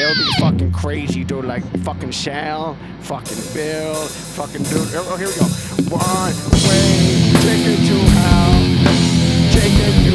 it would be fucking crazy, dude. Like fucking Shell, fucking Bill, fucking dude. Oh, here we go. One way ticket to hell. Take it.